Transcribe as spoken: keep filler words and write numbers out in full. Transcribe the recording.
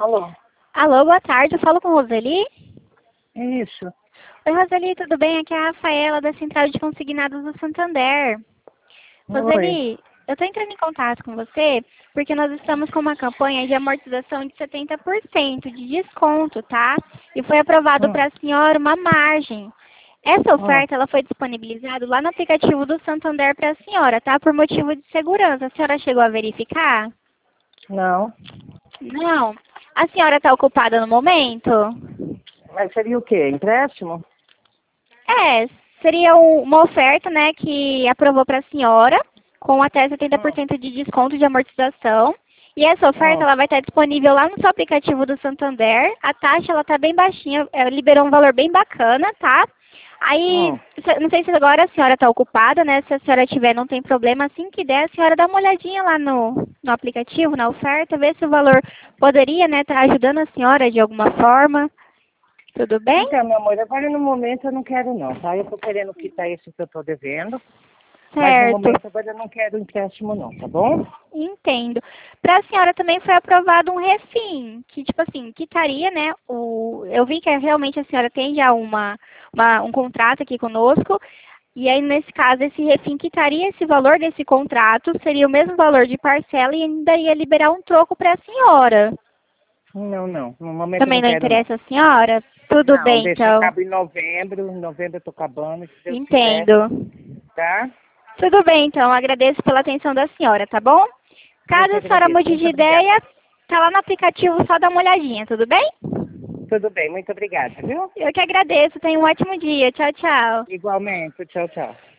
Alô? Alô, boa tarde. Eu falo com Roseli? Isso. Oi, Roseli, tudo bem? Aqui é a Rafaela, da Central de Consignados do Santander. Oi. Roseli, eu estou entrando em contato com você porque nós estamos com uma campanha de amortização de setenta por cento de desconto, tá? E foi aprovado Hum, para a senhora uma margem. Essa hum. oferta ela foi disponibilizada lá no aplicativo do Santander para a senhora, tá? Por motivo de segurança. A senhora chegou a verificar? Não. Não. A senhora está ocupada no momento? Mas seria o quê? Empréstimo? É, seria um- uma oferta, né, que aprovou para a senhora, com até setenta por Hum, cento de desconto de amortização. E essa oferta hum, ela vai estar disponível lá no seu aplicativo do Santander. A taxa ela tá bem baixinha, é, liberou um valor bem bacana, tá? Aí, hum. se- não sei se agora a senhora está ocupada, né? Se a senhora tiver, não tem problema. Assim que der, a senhora dá uma olhadinha lá no, no aplicativo, na oferta, ver se o valor poderia, né, estar ajudando a senhora de alguma forma. Tudo bem? Então, meu amor, agora no momento eu não quero não, tá? Eu tô querendo quitar esse que eu tô devendo, mas no Certo. momento agora eu não quero empréstimo não, tá bom? Entendo. Para a senhora também foi aprovado um refim, que tipo assim, quitaria, né? O, eu vi que é, realmente a senhora tem já uma, uma- um contrato aqui conosco, e aí nesse caso esse refim quitaria esse valor desse contrato, seria o mesmo valor de parcela e ainda ia liberar um troco para a senhora. Não, não. No momento eu Também não não quero não. interessa a senhora? Tudo Não, bem, deixa então. acaba em novembro. Em novembro eu tô acabando, se Deus quiser, Entendo. tá? Tudo bem, então. Agradeço pela atenção da senhora, tá bom? Eu Caso que a senhora agradeço. mude Muito de obrigada. ideia, tá lá no aplicativo, só dá uma olhadinha, tudo bem? Tudo bem, muito obrigada, viu? Eu que agradeço. Tenha um ótimo dia. Tchau, tchau. Igualmente. Tchau, tchau.